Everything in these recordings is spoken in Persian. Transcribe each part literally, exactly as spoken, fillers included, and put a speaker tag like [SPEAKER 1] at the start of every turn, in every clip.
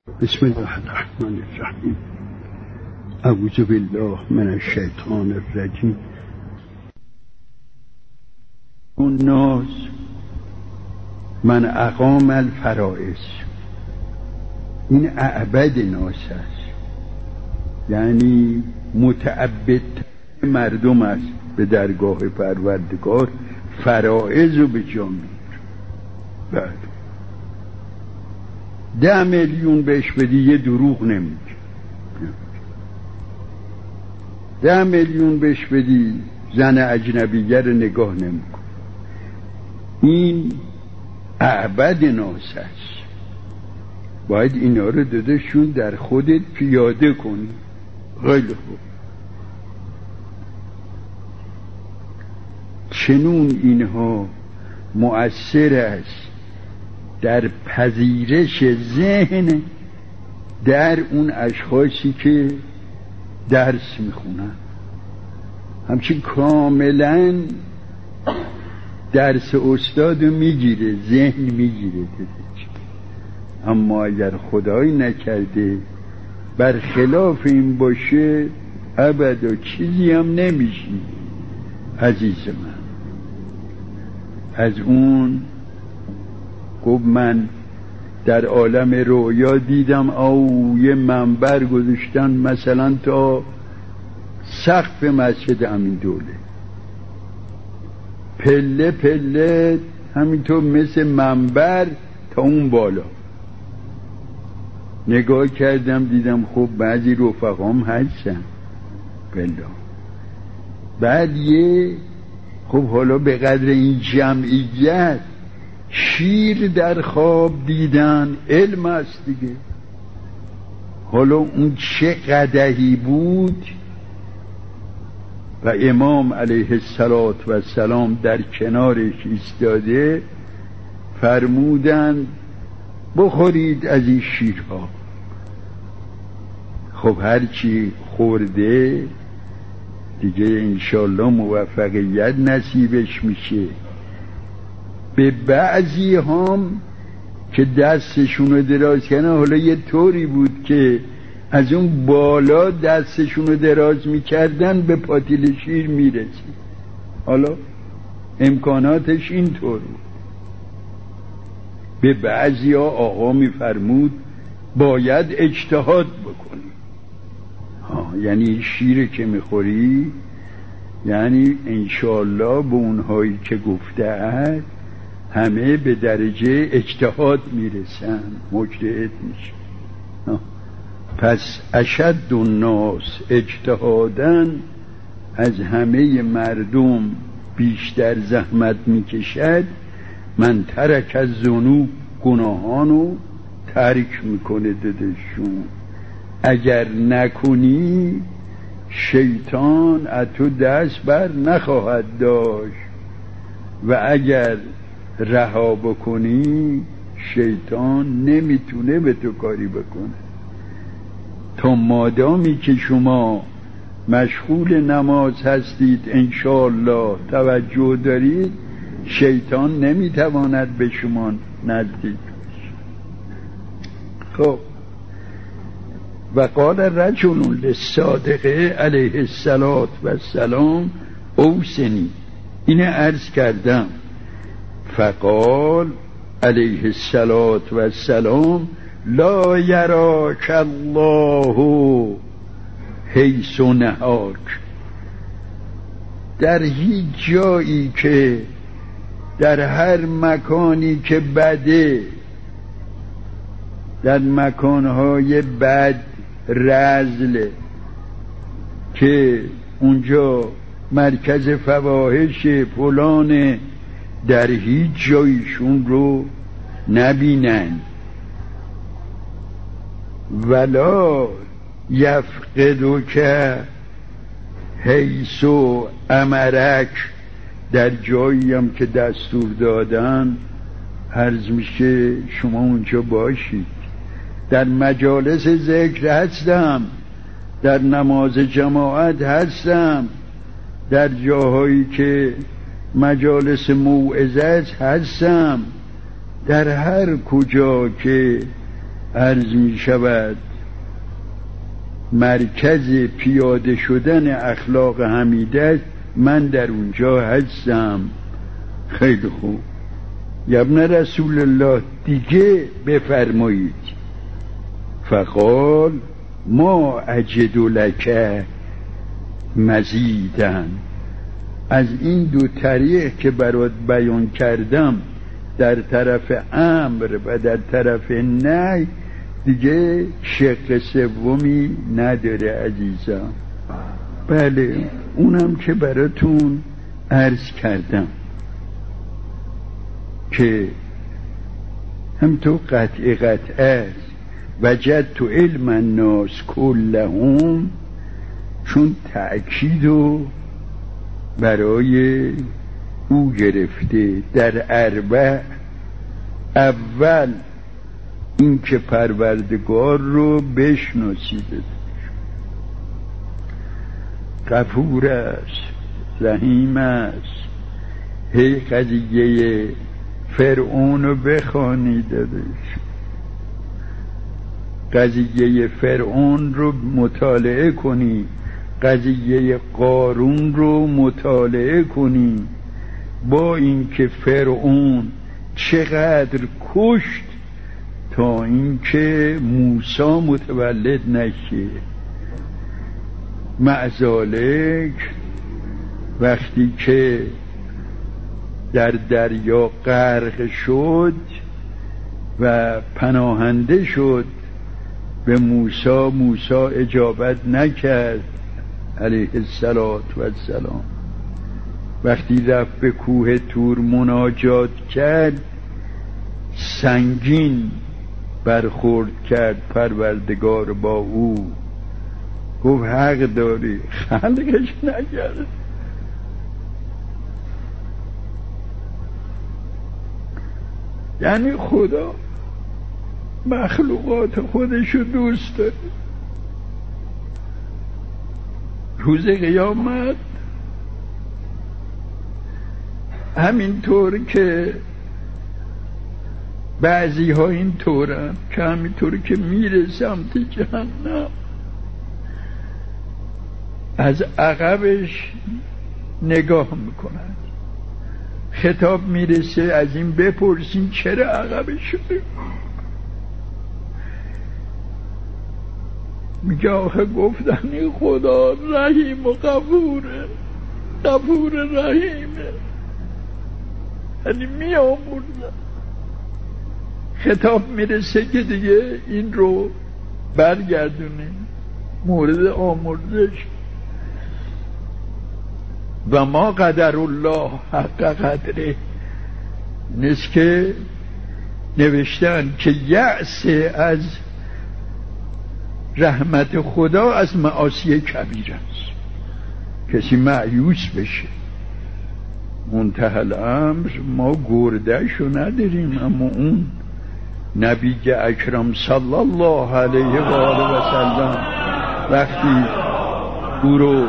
[SPEAKER 1] بسم الله الرحمن الرحیم. اعوذ بالله من الشیطان الرجیم. الناس من اقام الفرائض، این اعبد ناس است، یعنی متعبد مردم است به درگاه پروردگار، فرائض رو به جا میاره. بعد ده میلیون بهش بدی یه دروغ نمیگه، ده میلیون بهش بدی زن اجنبیگر نگاه نمیکن. این اعبد ناس است، باید اینا رو دادشون در خودت پیاده کنی. خیلی خوب، چنون اینها مؤثر است در پذیرش ذهن در اون اشخاصی که درس میخونن، همچین کاملا درس استاد میگیره، ذهن میگیره. اما اگر خدایی نکرده برخلاف این باشه، ابدا چیزی هم نمیشی عزیز من. از اون گفت من در عالم رویا دیدم او یه منبر گذاشتن مثلا تا سقف مسجد امین دوله، پله پله همینطور مثل منبر تا اون بالا. نگاه کردم دیدم خب بعضی رفقام هستن بلا. بعد یه خب حالا به قدر این جمعیت شیر در خواب دیدن علم است دیگه. حالا اون چه قدحی بود و امام علیه السلام در کنارش ایستاده، فرمودن بخورید از این شیرها. خب هرچی خورده دیگه انشالله موفقیت نصیبش میشه. به بعضی هم که دستشونو دراز کردن، حالا یه طوری بود که از اون بالا دستشونو دراز میکردن به پاتیل شیر میرسید. حالا امکاناتش این طور بود. به بعضی ها آقا میفرمود باید اجتهاد بکنی. ها، یعنی شیر که میخوری یعنی انشالله به اونهایی که گفته است همه به درجه اجتهاد میرسن، مجتهد میشن. پس اشد الناس اجتهادن، از همه مردم بیشتر زحمت میکشد من ترک از ذنوب، گناهانو ترک میکنه دادشون. اگر نکنی شیطان از تو دست بر نخواهد داشت و اگر رها بکنی شیطان نمیتونه به تو کاری بکنه. تا مادامی که شما مشغول نماز هستید انشاءالله توجه دارید، شیطان نمیتواند به شما نزدیک بشه. خب و قال رجل للصادق علیه السلام اوصنی، اینه عرض کردم. فقال علیه السلام لا یراک الله حیث نهاک. در هیچ جایی که در هر مکانی که بده، در مکانهای بد رذل که اونجا مرکز فواحش فلانه، در هیچ جایشون رو نبینن. ولا یفقدک حیث امرک، در جایی هم که دستور دادن عرض میشه شما اونجا باشید. در مجالس ذکر هستم، در نماز جماعت هستم، در جاهایی که مجالس موعظه هستم، در هر کجا که عرض می شود مرکز پیاده شدن اخلاق حمیده، من در اونجا هستم. خیلی خوب، یا ابن رسول الله دیگه بفرمایید. فقال ما اجد لک مزیدن. از این دو طریق که برات بیان کردم در طرف امر و در طرف نهی دیگه شق سومی نداره عزیزم. بله اونم که براتون عرض کردم که هم تو قطع قطع است وجد تو علم الناس کلهم، چون تأکید و برای او گرفته در اربع. اول این که پروردگار رو بشناسیده، غفور است، رحیم است. هی قضیه فرعون رو بخوانید، قضیه فرعون رو مطالعه کنی، قضیه قارون رو مطالعه کنی. با اینکه فرعون چقدر کشت تا اینکه موسی متولد نشه، معذالک وقتی که در دریا غرق شد و پناهنده شد به موسی، موسی اجابت نکرد علیه السلام. وقتی رفت به کوه طور مناجات کرد، سنگین برخورد کرد پروردگار با او، گفت حق داری، خلقش نکرد. یعنی خدا مخلوقات خودشو دوست داره. روز قیامت همینطور که بعضی ها این طورن که همینطور که میره سمت جهنم از عقبش نگاه میکنند. خطاب میرسه از این بپرسین چرا عقبش شده؟ میگه آخه گفتن این خدا رحیم و غفوره، غفور رحیمه، یعنی می آموردن. خطاب میرسه که دیگه این رو برگردونیم مورد آمرزش. و ما قدر الله حق قدره، نیست که نوشتن که یأس از رحمت خدا از معاصی کبیر است، کسی مایوس بشه. منتهی الامر ما گردهشو نداریم، اما اون نبی اکرم صلی الله علیه و آله و سلم وقتی او رو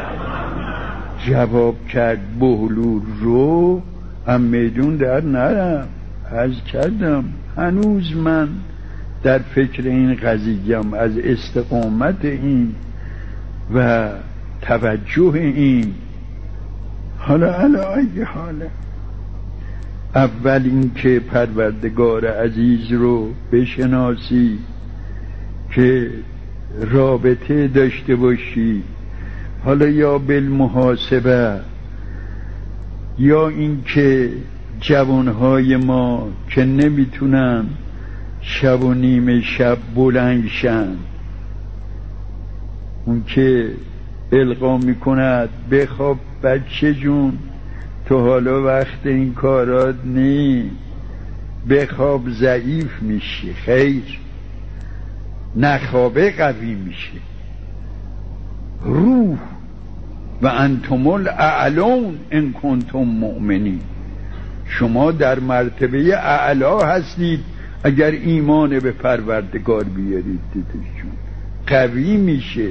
[SPEAKER 1] جواب کرد بهلول رو، هم میدون در نرم عرض کردم هنوز من در فکر این قضیه‌ام، از استقامت این و توجه این. حالا علی حاله اول این که پروردگار عزیز رو بشناسی که رابطه داشته باشی، حالا یا بالمحاسبه یا این که جوانهای ما که نمیتونن شب و نیمه شب بلند شن، اون که القا میکند بخواب بچه جون تو حالا وقت این کارات نی، بخواب ضعیف میشی. خیر، نخوابه قوی میشه. روح و انتم الاعلون ان کنتم مؤمنین، شما در مرتبه اعلا هستید اگر ایمان به پروردگار بیارید. دیدشون قوی میشه.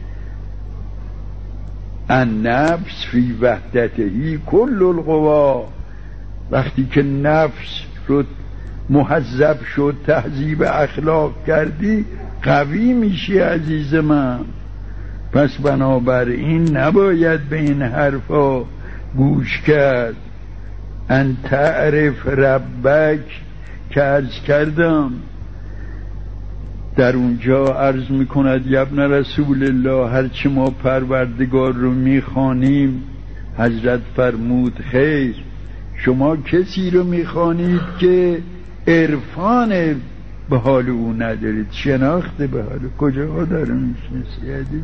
[SPEAKER 1] النفس فی وحدتهی کل القوا، وقتی که نفس رو مهذب شد، تهذیب اخلاق کردی، قوی میشی عزیز من. پس بنابراین نباید به این حرفا گوش کرد. ان تعرف ربک که عرض کردم در اونجا عرض میکند یبن رسول الله هرچی ما پروردگار رو میخوانیم، حضرت فرمود خیر، شما کسی رو میخوانید که عرفان به حال او ندارید، شناخت به حال. کجا داره میشناسی عزیز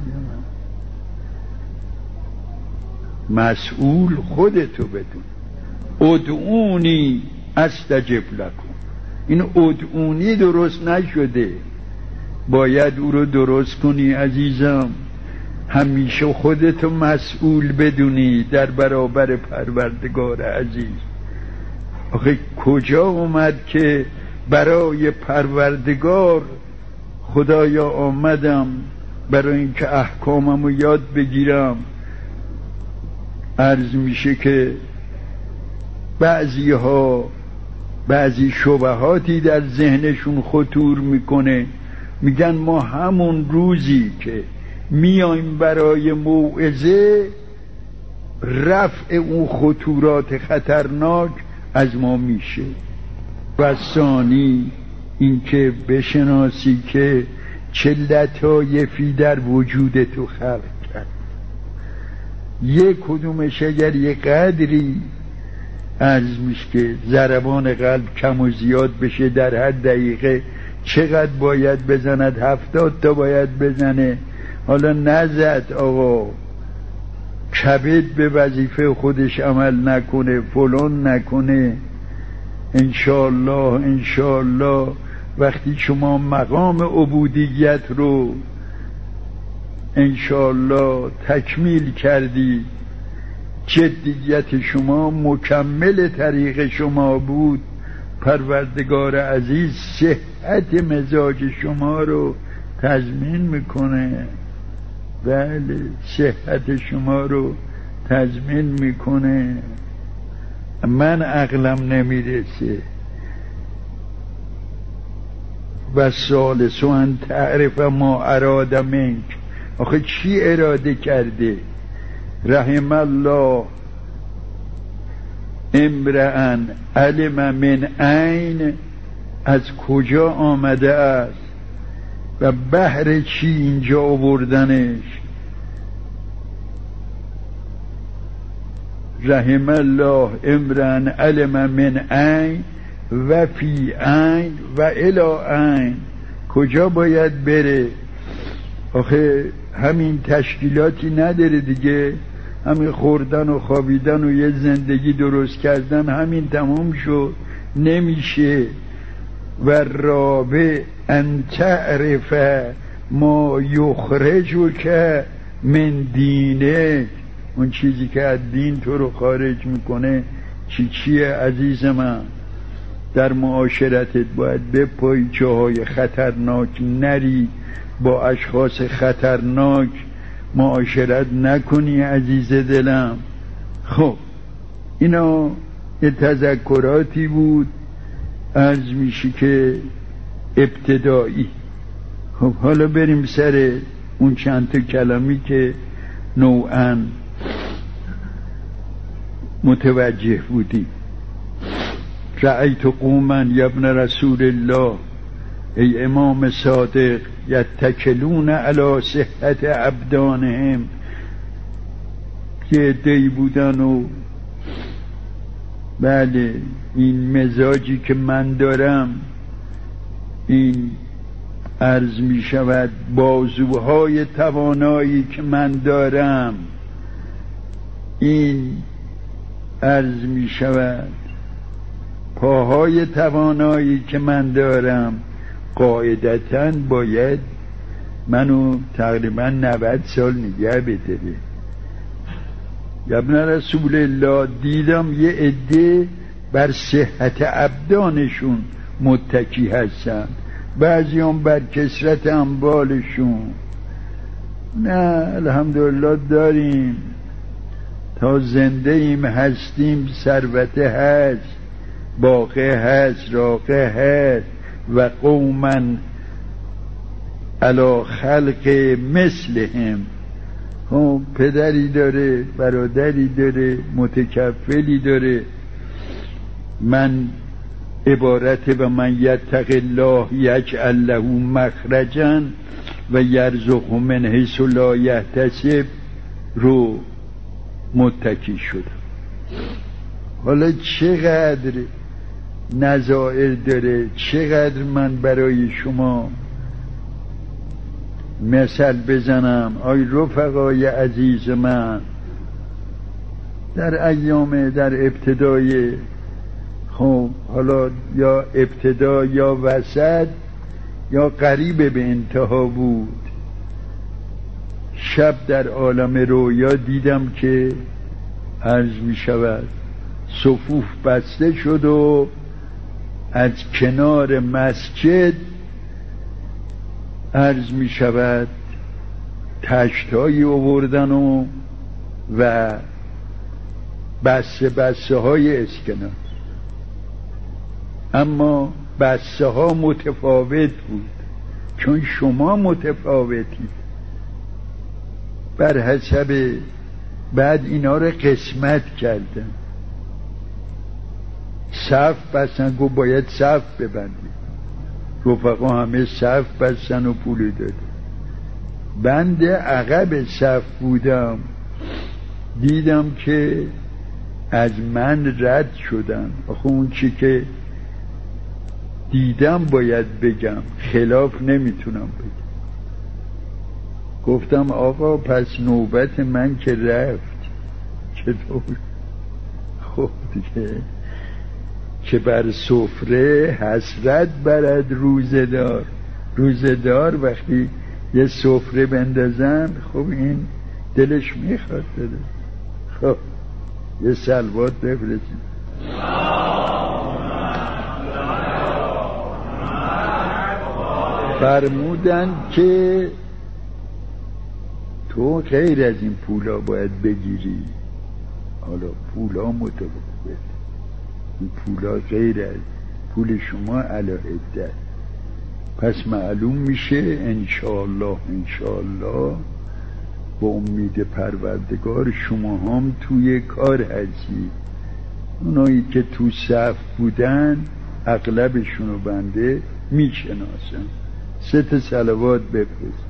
[SPEAKER 1] من؟ مسئول خودتو بدون. ادعونی استجب لکم. این ادعونی درست نشده، باید او رو درست کنی عزیزم. همیشه خودتو مسئول بدونی در برابر پروردگار عزیز. آخه کجا اومد که برای پروردگار خدایا آمدم برای اینکه احکاممو یاد بگیرم؟ عرض میشه که بعضی ها بعضی شبهاتی در ذهنشون خطور میکنه، میگن ما همون روزی که میایم برای موعظه رفع اون خطورات خطرناک از ما میشه. و ثانی این که بشناسی که چه لطایفی در وجود تو خلق کرد. یک کدومش اگر یک قدری عرض میشه که ضربان قلب کم و زیاد بشه در هر دقیقه چقدر باید بزند؟ هفتاد تا باید بزنه. حالا نزد آقا، کبد به وظیفه خودش عمل نکنه، فلان نکنه، انشاءالله انشاءالله وقتی شما مقام عبودیت رو انشاءالله تکمیل کردی، جدیت شما مکمل طریق شما بود، پروردگار عزیز صحت مزاج شما رو تضمین میکنه. بله، صحت شما رو تضمین میکنه. من عقلم نمیرسه. و ثالث ان تعرف ما اراد منک. آخه چی اراده کرده؟ رحم الله امرأ علم من عین، از کجا آمده است و بهر چی اینجا آوردنش. رحم الله امرأ علم من عین و فی عین و الی عین. کجا باید بره؟ آخه همین تشکیلاتی نداره دیگه، همین خوردن و خوابیدن و یه زندگی درست کردن همین تمام شد؟ نمیشه. و رابع ان تعرف ما یخرجک من دینه، اون چیزی که از دین تو رو خارج میکنه چی چیه عزیز من؟ در معاشرتت باید بپایی جاهای خطرناک نری، با اشخاص خطرناک معاشرت نکنی عزیز دلم. خب اینا یه تذکراتی بود عرض میشه که ابتدایی. خب حالا بریم سر اون چند تا کلمی که نوعاً متوجه بودی. رأیت قوما یبن رسول الله، ای امام صادق، یتکلون علی صحت ابدانهم، که دی بودن و بله این مزاجی که من دارم، این عرض می شود بازوهای توانایی که من دارم، این عرض می شود پاهای توانایی که من دارم، قاعدتاً باید منو تقریبا نود سال نگه بداره. ابن رسول الله دیدم یه عده بر صحت ابدانشون متکی هستن، بعضی هم بر کثرت اموالشون. نه الحمدلله داریم، تا زنده ایم هستیم ثروت هست، باقه هست، راقه هست و قوما علی خلق مثلهم. خب پدری داره، برادری داره، متکفلی داره. من عبارت و من یتق الله یجعل له مخرجا و یرزقه من حیث لا یحتسب رو متکی شدم. حالا چقدر نظائر داره، چقدر من برای شما مثل بزنم. آی رفقای عزیز من، در ایام در ابتدای، خب حالا یا ابتدا یا وسط یا قریب به انتها بود، شب در عالم رویا دیدم که عرض می شود صفوف بسته شد و از کنار مسجد عرض می شود تشتایی آوردن و و بسته بسته های اسکناس، اما بسته ها متفاوت بود چون شما متفاوتید بر حسب. بعد اینا رو قسمت کردن، صف بستن، گفت باید صف ببندید. رفقا همه صف بستن و پول دادن. بند عقب صف بودم، دیدم که از من رد شدن. آخه اون چی که دیدم باید بگم، خلاف نمیتونم بگم. گفتم آقا پس نوبت من که رفت، چطور؟ خب دیگه که بر سفره حسرت برد روزدار. روزدار وقتی یه سفره بندازن، خب این دلش میخواد داره. خب یه صلوات بفرستید. فرمودن که تو غیر از این پولا باید بگیری. حالا پولا متفاوت، این پولا غیر از پول شما علیه. پس معلوم میشه انشاءالله انشاءالله با امید پروردگار شما هم توی کار هستی. اونایی که تو صف بودن اغلبشونو بنده میشناسن. سه تا صلوات بفرست.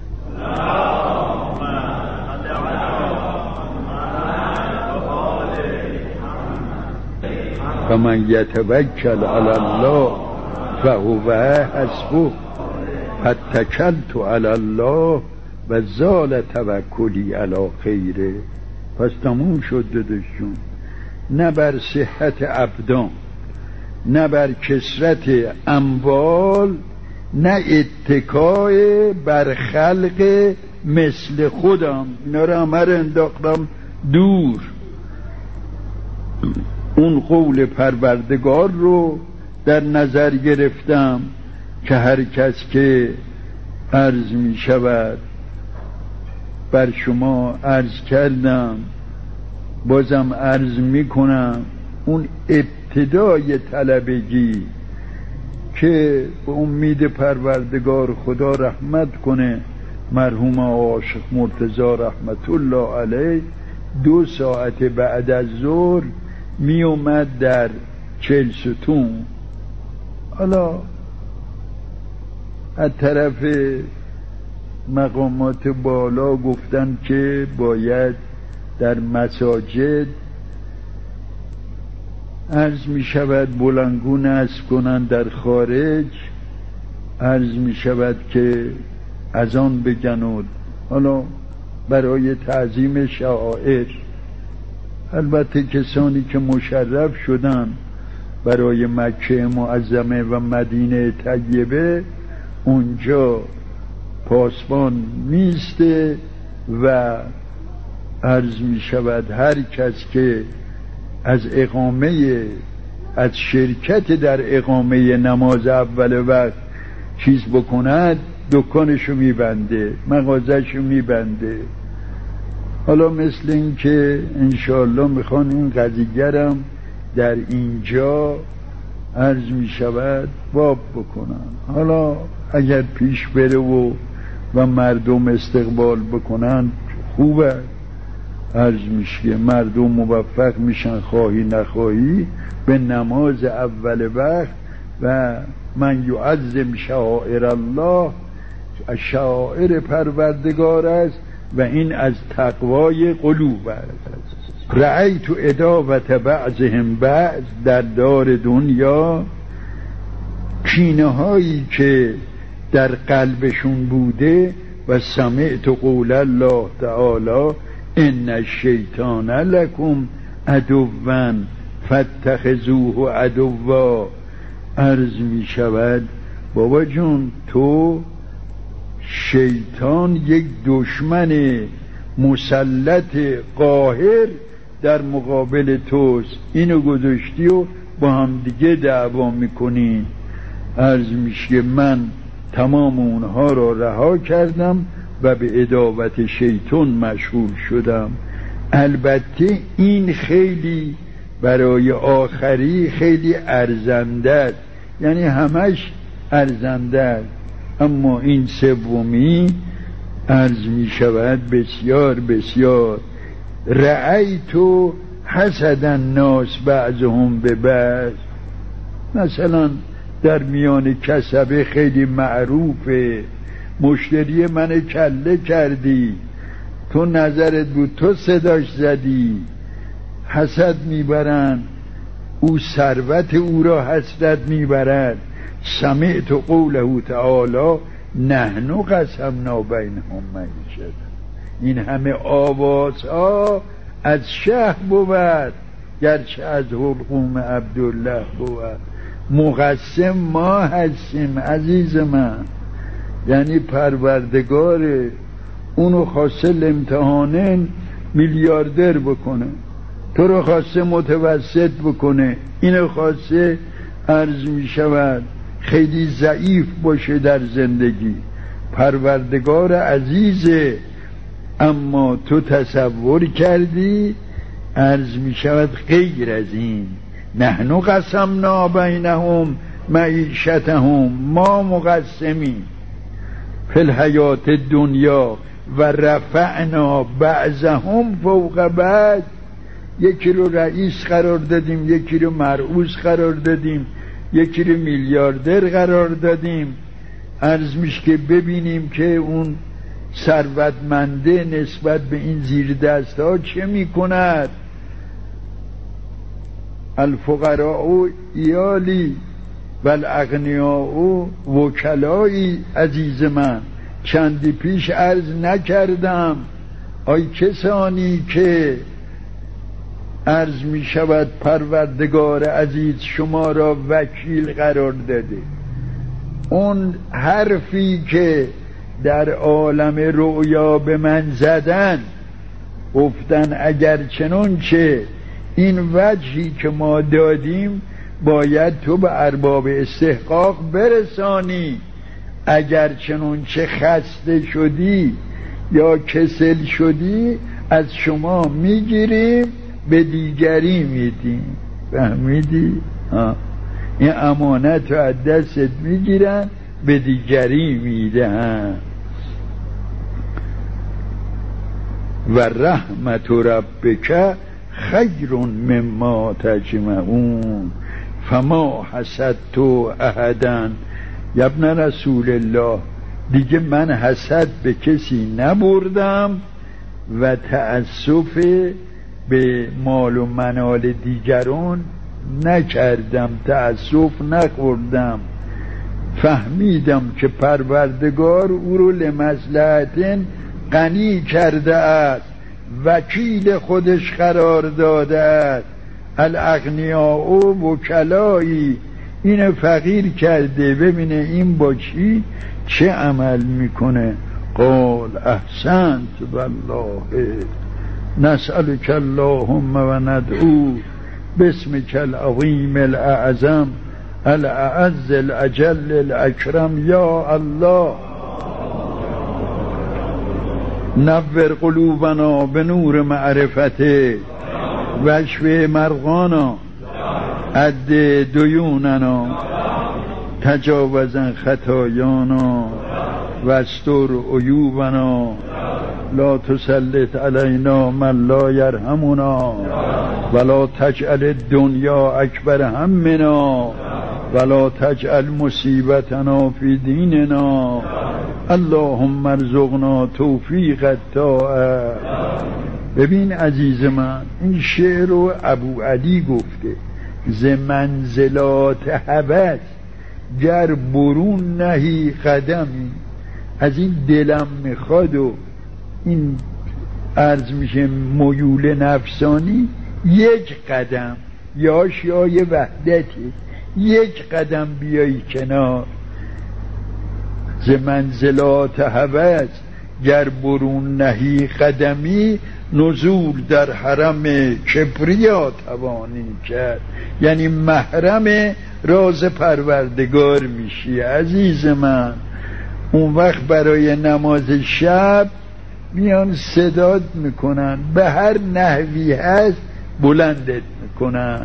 [SPEAKER 1] و من یتوکل علی الله فهو حسبه فتکلت علی الله و زال توکلی علی خیره. پس تموم شد دادشون، نه بر صحت ابدان، نه بر کثرت اموال، نه اتکای بر خلق مثل خودم. اینا رو همه رو انداختم دور. اون قول پروردگار رو در نظر گرفتم که هر کس که عرض می شود بر شما عرض کردم، بازم عرض می کنم، اون ابتدای طلبگی که به امید پروردگار خدا رحمت کنه مرحوم عاشق مرتضی رحمت الله علیه، دو ساعت بعد از ظهر می اومد در چهل ستون. حالا از طرف مقامات بالا گفتن که باید در مساجد عرض می شود بلندگو نصب کنن، در خارج عرض می شود که اذان بگن. حالا برای تعظیم شعائر، البته کسانی که مشرف شدن برای مکه معظمه و مدینه طیبه، اونجا پاسبان میسته و عرض می شود هر کس که از اقامه از شرکت در اقامه نماز اول وقت چیز بکند، دکانشو میبنده، مغازهشو میبنده. حالا مثل این که انشاءالله میخوان این قضیگرم در اینجا عرض می شود باب بکنن. حالا اگر پیش بره و و مردم استقبال بکنن خوبه، عرض میشه مردم موفق میشن خواهی نخواهی به نماز اول وقت. و من یعظم شعائر الله، شعائر پروردگار است و این از تقوای قلوب است. رأیت اداوت بعضهم بعض، در دار دنیا کینه هایی که در قلبشون بوده. و سمعت قول الله تعالی ان الشیطان لکم عدوا فاتخذوه عدوا. عرض می شود بابا جون تو شیطان یک دشمن مسلط قاهر در مقابل توست، اینو گذاشتی و با هم دیگه دعوا میکنین. عرض میشه من تمام اونها را رها کردم و به عداوت شیطان مشغول شدم. البته این خیلی برای آخری خیلی ارزنده است، یعنی همش ارزنده است، اما این سومی عرض می شود بسیار بسیار. رأیت حسد الناس بعضهم به بعض. مثلا در میان کسبه خیلی معروفه، مشتری من کله کردی، تو نظرت بود تو صداش زدی، حسد میبرن، او ثروت او را حسرت میبرد. سمعت قوله تعالی نحن قسمنا بینهم معیشتهم. این همه آوازها از شه بود، گرچه از حلقوم عبدالله بود. مقسم ما هستیم عزیز من، یعنی پروردگار اونو خواسته امتحانن میلیاردر بکنه، تو رو خواسته متوسط بکنه، اینو خواسته عرض می شود خیلی ضعیف باشه در زندگی. پروردگار عزیزه، اما تو تصور کردی عرض می شود غیر از این. نحن قسمنا بینهم معیشتهم، ما مقسمیم فی الحیات دنیا و رفعنا بعضهم فوق بعض. یکی رو رئیس قرار دادیم، یکی رو مرئوس قرار دادیم، یکی رو میلیاردر قرار دادیم. عرض میشه که ببینیم که اون ثروتمنده نسبت به این زیر دست ها چه میکند. الفقراء ایالی و الاغنیاء وکلایی. عزیز من چندی پیش عرض نکردم آی کسانی که عرض می شود پروردگار عزیز شما را وکیل قرار داده، اون حرفی که در عالم رؤیا به من زدن گفتن اگر چنانچه این وجهی که ما دادیم باید تو به ارباب استحقاق برسانی، اگر چنانچه خسته شدی یا کسل شدی از شما میگیریم به دیگری میدیم. فهمیدی؟ ها. این امانت رو از دستت میگیرن به دیگری میدن. و رحمت ربک خیر مما تجمعون فما حسدت احدا. ابن رسول الله دیگه من حسد به کسی نبردم و تأسف به مال و منال دیگران نکردم، تأسف نخوردم. فهمیدم که پروردگار او رو لمصلحت غنی کرده است، وکیل خودش قرار داده است. الاغنیاء وکلایی، این فقیر کرده ببینه این با چی چه عمل میکنه. قال احسنت والله نسألك اللهم و ندعو باسمك العظیم الاعظم الاعز الاجل الاکرم یا الله. نور قلوبنا به نور معرفته و اشفی مرغانا عد دیوننا تجاوزن خطایانا واستر عیوبنا لا تسلط علینا من لا یرحمنا ولا تجعل الدنیا اکبر همنا ولا تجعل مصیبتنا فی دیننا اللهم ارزقنا توفیق الطاعه. ببین عزیز من، این شعر رو ابو علی گفته: ز منزلات هوس گر برون نهی قدمی. از این دلم میخواد و این عرض میشه میول نفسانی، یک قدم یاشیای وحدتی، یک قدم بیایی کنار. ز منزلات هوس گر برون نهی قدمی نزول در حرم کبریا توانی کرد. یعنی محرم راز پروردگار میشی عزیز من. اون وقت برای نماز شب میان صدات میکنن، به هر نحوی هست بلندت میکنن.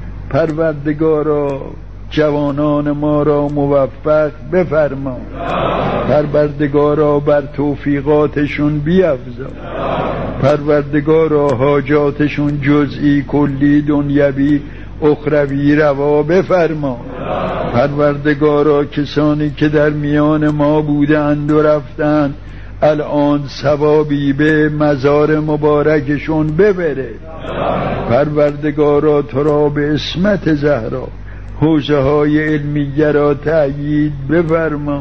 [SPEAKER 1] پروردگارا جوانان ما را موفق بفرما، پروردگارا بر توفیقاتشون بیفزا، پروردگارا حاجاتشون جزئی کلی دنیوی اخروی روا بفرما. پروردگارا کسانی که در میان ما بودند و رفتند الان ثوابی به مزار مبارکشون ببره. پروردگارا تو را به اسمت زهرا حوزه های علمیه را تأیید بفرما.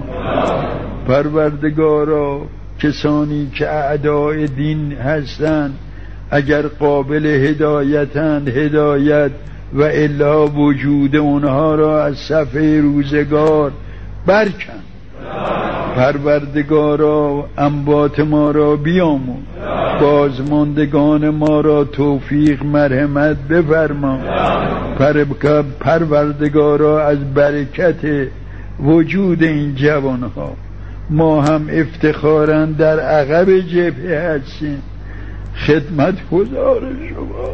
[SPEAKER 1] پروردگارا کسانی که اعدای دین هستند اگر قابل هدایتند هدایت و الا وجود اونها را از صفحه روزگار برکن. پروردگارا انبات ما را بیامون، بازماندگان ما را توفیق مرحمت بفرما. پروردگارا از برکت وجود این جوانها ما هم افتخارا در عقب جبهه هستیم. خدمت گزار شما.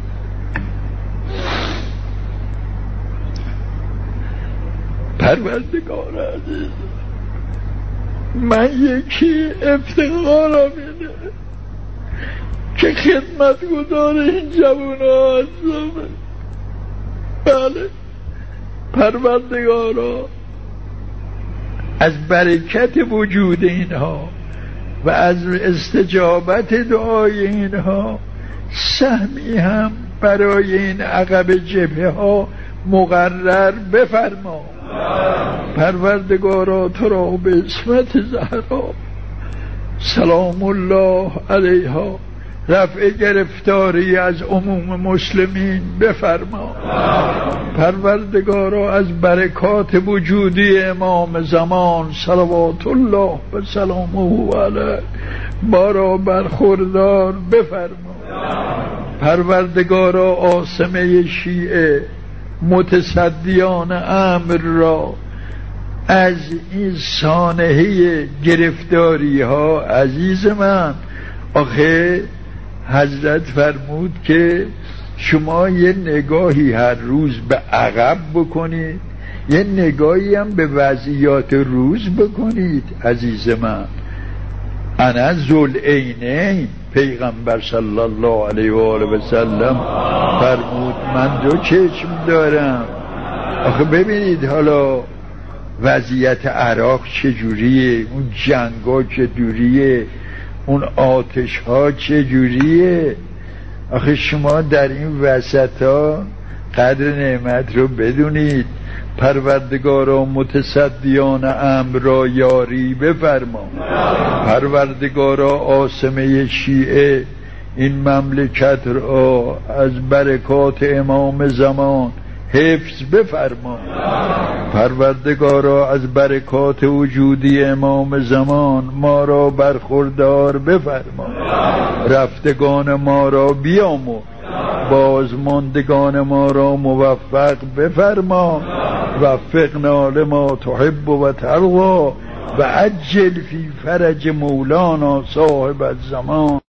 [SPEAKER 1] پروردگار عزیز، من یکی افتخارم اینه که خدمت گزار این جوان ها هستم. بله پروردگارا از برکت وجود اینها و از استجابت دعای اینها سهمی هم برای این عقب جبهه ها مقرر بفرما. پروردگارا تو را به اسمت زهرا سلام الله علیها رفع گرفتاری از عموم مسلمین بفرما. پروردگارا از برکات وجودی امام زمان صلوات الله و سلامه علیه ما را برخوردار بفرما. پروردگارا عاصمه شیعه متصدیان امر را از این سانحه گرفتاری ها عزیز من، آخه حضرت فرمود که شما یه نگاهی هر روز به عقب بکنید، یه نگاهی هم به وضعیات روز بکنید عزیز من. انا ذوالعینین، پیغمبر صلی الله علیه و آله و سلم فرمود من دو چشم دارم. آخه ببینید حالا وضعیت عراق چجوریه، اون جنگا چجوریه، اون آتش ها چجوریه. آخه شما در این وسط ها قدر نعمت رو بدونید. پروردگارا متصدیان امر را یاری بفرما. پروردگارا عاصمه شیعه این مملکت را از برکات امام زمان حفظ بفرما. پروردگارا از برکات وجودی امام زمان ما را برخوردار بفرما. رفتگان ما را بیامرز، بازماندگان ما را موفق بفرما. وفقنا لما تحب و ترضا و عجل فی فرج مولانا صاحب الزمان.